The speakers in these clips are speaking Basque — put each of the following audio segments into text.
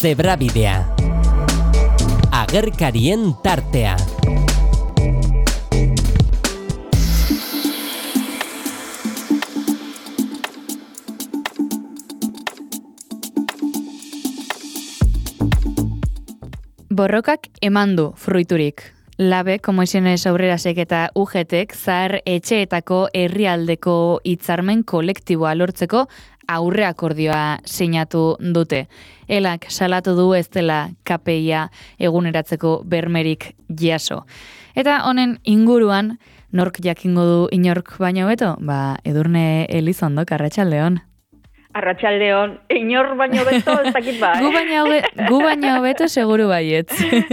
Zebrabidea. Agerkarien tartea. Borrokak eman du fruiturik. Labe, Komisiones Obrerasek eta UGTek zahar etxeetako herrialdeko hitzarmen kolektiboa lortzeko aurreakordioa sinatu dute. Elak salatu du ez dela KPIa eguneratzeko bermerik jaso. Eta honen inguruan, nork jakingo du inork baino beto? Edurne Elizondok, arratsaldeon. Arratsaldeon, inor baino beto ez dakit ba. Gu baino beto seguru baietz.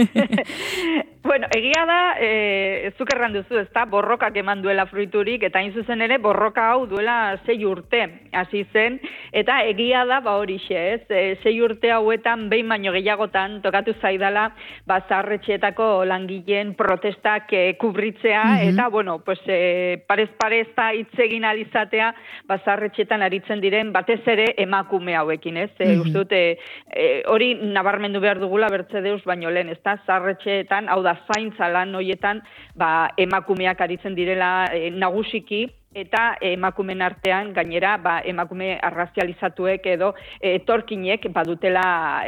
Bueno, egia da, zuk erran duzu, ezta, borrokak eman duela fruiturik, eta hain zuzen ere, borroka hau duela 6 urte hasi zen, eta egia da, horixe, ez, 6 urte hauetan, behin baino gehiagotan, tokatu zaidala, zaharretxeetako langileen protestak kubritzea, eta, bueno, pues, parez da hitz egin alizatea, zaharretxeetan aritzen diren, batez ere emakume hauekin, ez, uste dute, hori nabarmendu behar dugula Bertzedeus baino lehen, ezta, zaharretxeetan, hau da, zaintza lan horietan emakumeak aritzen direla nagusiki, eta emakumeen artean gainera emakume arrazializatuek edo etorkinek badutela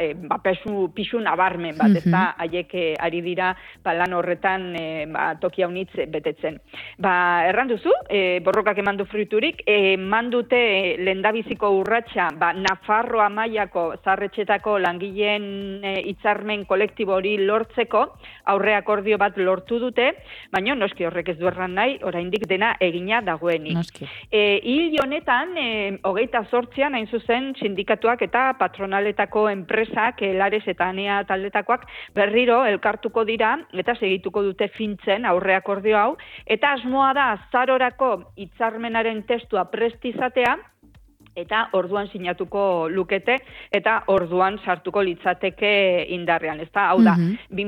pisu nabarmen bat, ezta haiek ari dira lan horretan toki haunitz betetzen. Erran duzu, borrokak eman du fruiturik, eman dute lehendabiziko urratsa Nafarroa mailako zaharretxetako langileen hitzarmen kolektibo hori lortzeko aurreakordio bat lortu dute, baina noski horrek ez du erran nahi, oraindik dena egina dagoen. Hil honetan, 28an hain zuzen sindikatuak eta patronaletako enpresak, Lares eta Anea taldetakoak berriro elkartuko dira eta segituko dute fintzen aurreakordio hau, eta asmoa da azarorako hitzarmenaren testua prest izatea, eta orduan sinatuko lukete, eta orduan sartuko litzateke indarrean. Hau da,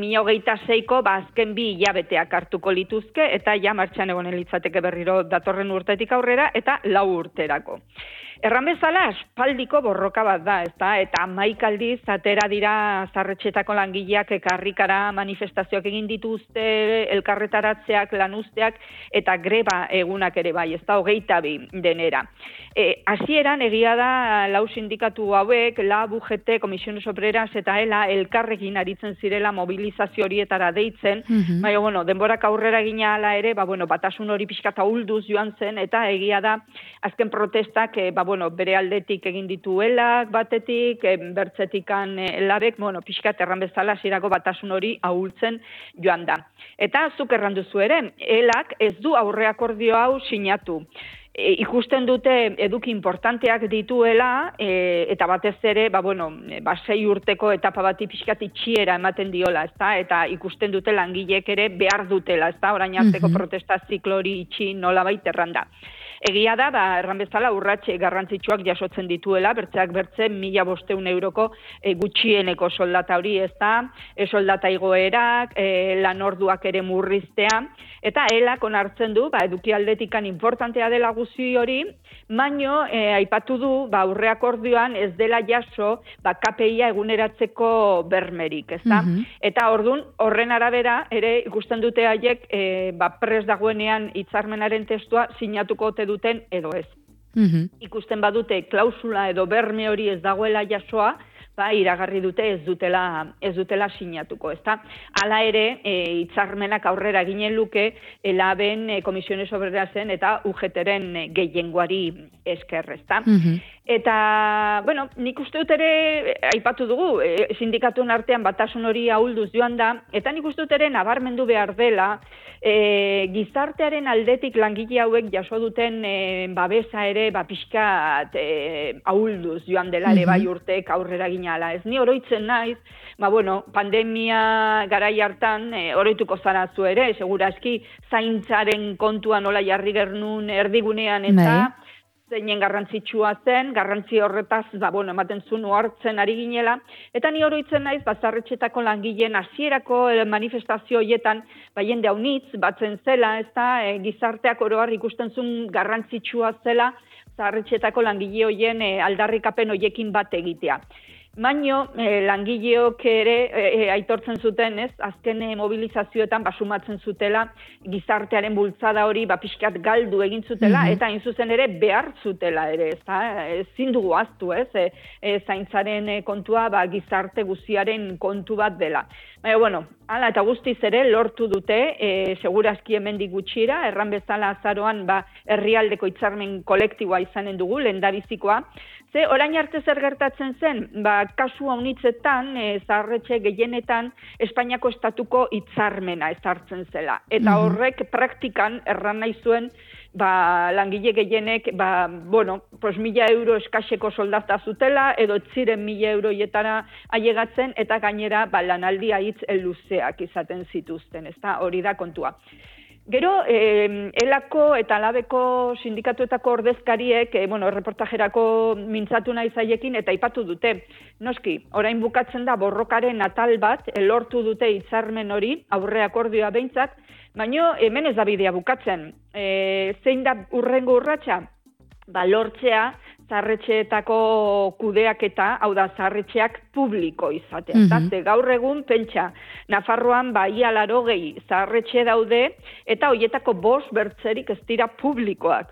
2026ko azken 2 hilabeteak hartuko lituzke, eta ja martxan egonen litzateke berriro datorren urtetik aurrera, eta 4 urterako. Erran bezala, aspaldiko borroka bat da, eta 11 aldiz atera dira zaharretxetako langileak karrikara manifestazioak egin dituzte, elkarretaratzeak, lanuzteak, eta greba egunak ere bai, 22 denera. Hasieran egia da, 4 sindikatu hauek, LAB, UGT, Komisiones Obreras eta ELA elkarrekin aritzen zirela mobilizazio horietara deitzen, baina, bueno, denborak aurrera gina ala ere, batasun hori pixkata ulduz joan zen, eta egia da, azken protestak, bere aldetik egin dituelak batetik, bertzetikan labek, pixkat erran bezala hasierako batasun hori ahultzen joan da. Eta zuk erran duzu ere, elak ez du aurreakordio hau sinatu. Ikusten dute eduki importanteak dituela, eta batez ere, 6 urteko etapa bati pixkat itxiera ematen diola, eta ikusten dute langileek ere behar dutela, orain arteko protesta ziklo hori itxi nolabait erranda. Egia da, erran bezala urratxe garrantzitsuak jasotzen dituela, bertzeak bertze 1.500 euroko gutxieneko soldata hori, soldata igoerak, lanorduak ere murriztea, eta elak onartzen du, eduki aldetikan importantea dela guzi hori, baino aipatu du, aurreakordioan ez dela jaso, KPIa eguneratzeko bermerik, Eta orduan, horren arabera, ere ikusten dute haiek, prest dagoenean hitzarmenaren testua sinatuko ote duten edo ez. Ikusten badute klausula edo berme hori ez dagoela jasoa, iragarri dute ez dutela sinatuko, Hala ere, hitzarmenak aurrera ginen luke, LABen, Komisiones Obrerasen eta UGTren gehiengoari esker, Eta, nik uste dut ere, aipatu dugu, sindikatuen artean batasun hori ahulduz joan da, eta nik uste dut ere nabarmendu behar dela, gizartearen aldetik langile hauek jaso duten babesa ere, pixkat ahulduz joan dela, ere bai urteek aurrera ginala. Ez ni oroitzen naiz, pandemia garai hartan, oroituko zara zu ere, segurazki zaintzaren kontua nola jarri gernun erdigunean, eta zeinen garrantzitsua zen, garrantzi horretaz, ematen zuen ohartzen ari ginela, eta ni oroitzen naiz, zaharretxetako langileen hasierako manifestazio horietan, jende haunitz, batzen zela, gizarteak oroar ikusten zuen garrantzitsua zela, zaharretxetako langile horien aldarrikapen horiekin bat egitea. Baino, langileok ere aitortzen zuten, ez, azken mobilizazioetan basumatzen zutela, gizartearen bultzada hori pixkat galdu egin zutela, eta hain zuzen ere behar zutela ere, ezin dugu ahaztu, ez, zaintzaren kontua gizarte guziaren kontu bat dela. Baina, bueno, hala eta guztiz ere lortu dute, segurazki hemendik gutxira, erran bezala azaroan herrialdeko hitzarmen kolektiboa izanen dugu, lehendabizikoa. Ze, orain arte zer gertatzen zen, kasu haunitzetan, zaharretxe gehienetan, Espainiako estatuko hitzarmena ezartzen zela. Eta horrek praktikan erran nahi zuen, langile gehienek, 1.000 euro eskaseko soldata zutela, edo ziren 1.000 euroietara ailegatzen, eta gainera lanaldia hitz luzeak izaten zituzten, ezta hori da kontua. Gero, elako eta labeko sindikatuetako ordezkariek, reportajerako mintzatu nahi zaiekin eta aipatu dute. Noski, orain bukatzen da borrokaren atal bat, lortu dute hitzarmen hori, aurre akordioa behintzat, baina hemen ez da bidea bukatzen. Zein da hurrengo urratsa? Lortzea, zaharretxeetako kudeaketa, hau da, zaharretxeak publiko izatea. Ze gaur egun, pentsa, Nafarroan ia 80 zaharretxe daude, eta horietako 5 bertzerik ez dira publikoak.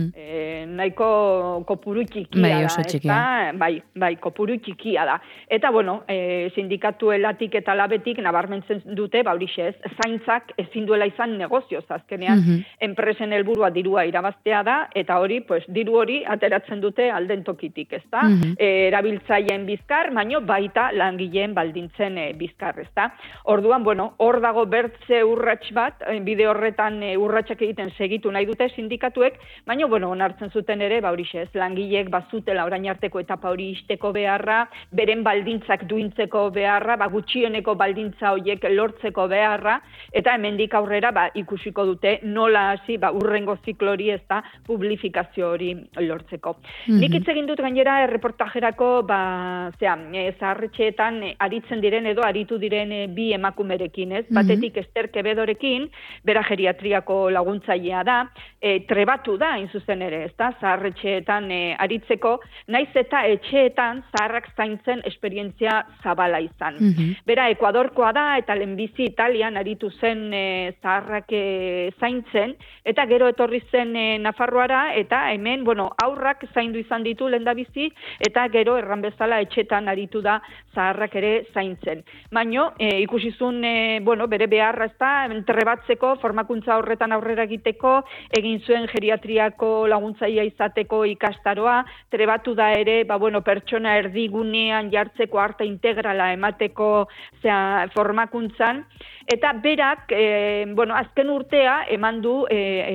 Nahiko kopuru txikia da. Kopuru txikia da. Eta, sindikatuelatik eta labetik nabarmentzen dute, horixe ez, zaintzak ezin duela izan negozioz, azkenean, enpresen helburua dirua irabaztea da, eta hori, diru hori ateratzen dute alden tokitik, ezta? Erabiltzaileen bizkar, baino baita langileen baldintzen bizkar, ezta? Orduan, hor dago bertze urrats bat, bide horretan urratsak egiten segitu nahi dute sindikatuek, baina, onartzen zuten ere, horixe ez, langileek bazutela orain arteko etapa hori isteko beharra, beren baldintzak duintzeko beharra, gutxieneko baldintza horiek lortzeko beharra, eta hemendik aurrera ikusiko dute nola hasi urrengo ziklori ez da publifikazio hori lortzeko. Nik hitz egin dut gainera reportajerako zaharretxeetan aritzen diren edo aritu diren bi emakumerekin, ez? Batetik Ester Quevedorekin, bera geriatriako laguntzailea da, trebatu da, hain zuzen ere, ezta, zaharretxeetan aritzeko, naiz eta etxeetan zaharrak zaintzen esperientzia zabala izan. Bera, Ekuadorkoa da, eta lehenbizi Italian aritu zen zaharrak zaintzen, eta gero etorri zen Nafarroara, eta hemen, aurrak zaindu izan ditu lehendabizi, eta gero erran bezala etxeetan aritu da zaharrak ere zaintzen. Baino, ikusizun, bere beharra ezta, trebatzeko, formakuntza horretan aurrera egiteko, egin zuen geriatriako laguntzaia izateko ikastaroa, trebatu da ere, pertsona erdigunean jartzeko arte integrala emateko formakuntzan, eta berak, azken urtea eman du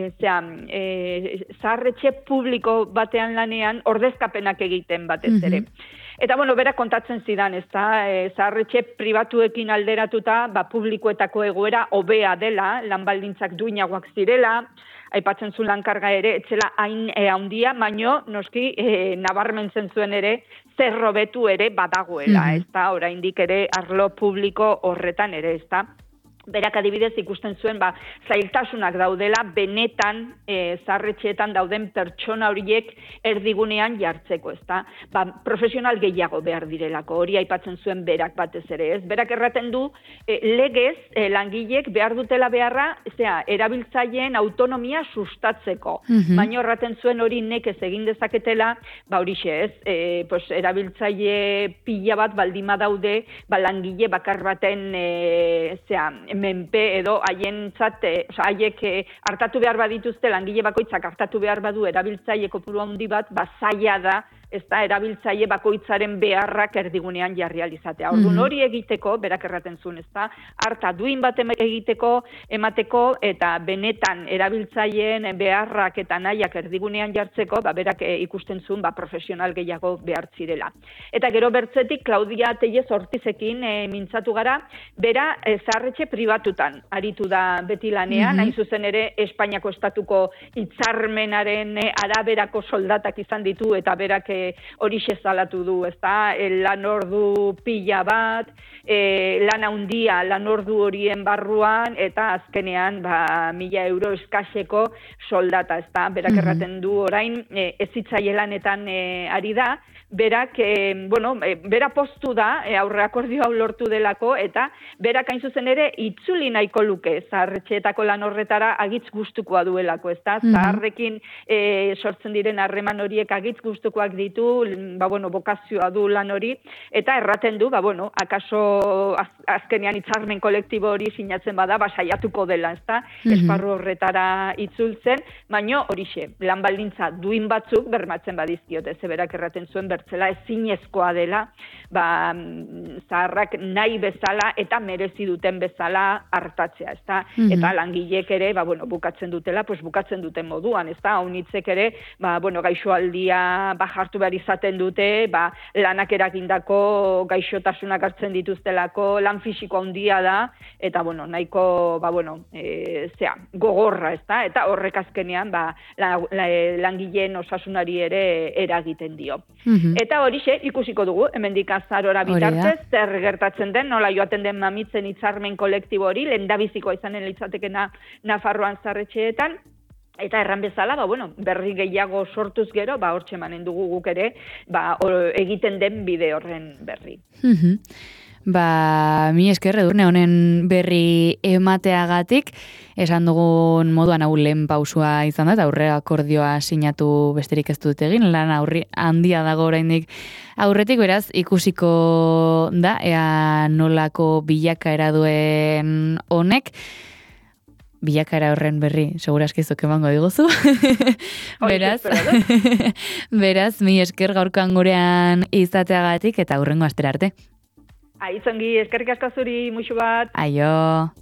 zaharretxe publiko batean lanean ordezkapenak egiten batez ere. Eta, berak kontatzen zidan, ez da, zaharretxe pribatuekin alderatuta, publikoetako egoera hobea dela, lan baldintzak duinagoak zirela, aipatzen zuen lankarga ere, etzela hain handia, baino, noski, nabarmentzen zuen ere, zer hobetu ere badagoela, ez da, oraindik ere arlo publiko horretan ere, ez da. Berak adibidez ikusten zuen zailtasunak daudela benetan zaharretxeetan dauden pertsona horiek erdigunean jartzeko, ezta? Profesional gehiago behar direlako, hori aipatzen zuen berak batez ere, ez? Berak erraten du legez langilek behar dutela beharra, erabiltzaileen autonomia sustatzeko. Baina erraten zuen hori nekez egin dezaketela, horixe ez, erabiltzaile pila bat baldima daude, langile bakar baten menpe edo haientzat, haiek hartatu behar badituzte, langile bakoitzak hartatu behar badu erabiltzaile kopuru handi bat, zaila da, ez da, erabiltzaile bakoitzaren beharrak erdigunean jarri alizatea. Orduan hori egiteko, berak erraten zuen, ez da, harta duin bat egiteko, emateko, eta benetan erabiltzaileen beharrak eta nahiak erdigunean jartzeko, berak ikusten zuen, profesional gehiago behar zirela. Eta gero bertzetik, Claudia Tellez Ortizekin mintzatu gara, bera zaharretxe pribatutan aritu da beti lanean, hain zuzen ere Espainiako estatuko hitzarmenaren araberako soldatak izan ditu, eta berak hori salatu du, ezta, lan ordu pila bat, lan handia lan ordu horien barruan, eta azkenean 1.000 euro eskaseko soldata, ezta, berak erraten du orain, ez hitzaile lanetan ari da, berak, bera postu da, aurre akordio hau lortu delako, eta berak hain zuzen ere itzuli nahiko luke zahar-etxeetako lan horretara agitz gustukoa duelako, ezta? Zaharrekin sortzen diren harreman horiek agitz gustukoak ditu, bokazioa du lan hori, eta erraten du, akaso azkenean hitzarmen kolektibo hori sinatzen bada, saiatuko dela, ezta? Esparru horretara itzultzen, baino horixe, lan baldintza duin batzuk bermatzen badizkiote, zeberak erraten zuen bertzela ezinezkoa dela, zaharrak nahi bezala eta merezi duten bezala hartatzea, ezta? Eta langileek ere, bukatzen dutela, bukatzen duten moduan, ezta? Haunitzek ere, gaixoaldia jartu behar izaten dute, lanak eragindako gaixotasunak hartzen dituztelako, lan fisiko handia da, eta nahiko, gogorra, ezta? Eta horrek azkenean, langileen osasunari ere eragiten dio. Eta horixe, ikusiko dugu, hemendik azarora bitartez, zer gertatzen den, nola joaten den mamitzen hitzarmen kolektibo hori, lehendabizikoa izanen litzatekena Nafarroan zahar-etxeetan, eta erran bezala, berri gehiago sortuz gero, hortxe manen dugu guk ere, egiten den bide horren berri. Mi esker Edurne honen berri emateagatik, esan dugun moduan hau lehen pausua izan da, eta aurre akordioa sinatu besterik ez dut egin, lan handia dago oraindik aurretik, beraz, ikusiko da, ea nolako bilakaera duen honek, bilakaera horren berri, segurazkizok emango diguzu. Beraz, mi esker gaurkoan gurean izateagatik, eta hurrengo astera arte. Aizongi, eskerrik asko zuri, muixu bat. Aio.